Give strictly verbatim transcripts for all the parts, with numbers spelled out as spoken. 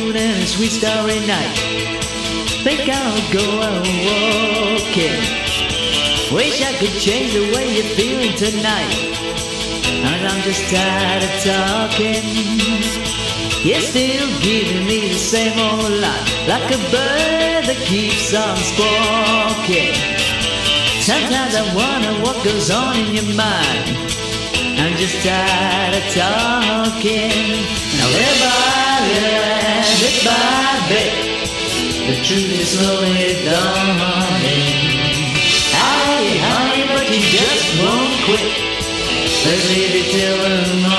moon and a sweet starry night. Think I'll go out walking. Wish I could change the way you're feeling tonight. And I'm just tired of talking. You're still giving me the same old lie, like a bird that keeps on squawking. Sometimes I wonder what goes on in your mind. I'm just tired of talking. Now little by little, bit by bit, the truth is slowly dawning. Hey honey, but you just won't quit. Let's leave it till the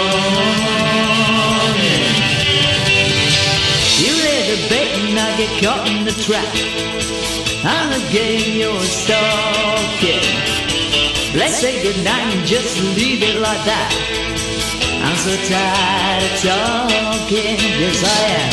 morning. You lay the bait and I get caught in the trap. I'm the game you're stalking. Let's say goodnight and just leave it like that. I'm so tired of talking. Yes, I am.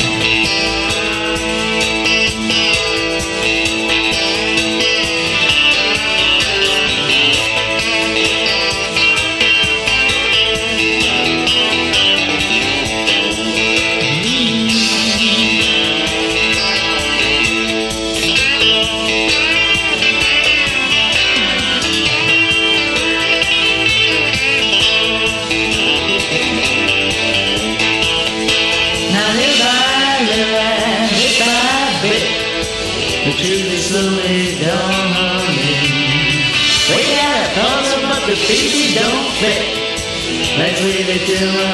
The truth is slowly dawning. We got a puzzle, but the pieces don't fit. Let's leave it till the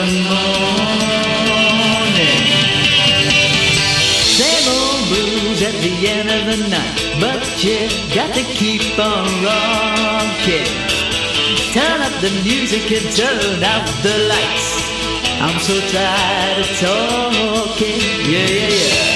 morning. Same old blues at the end of the night, but you got to keep on rocking. Turn up the music and turn out the lights. I'm so tired of talking. Yeah, yeah, yeah.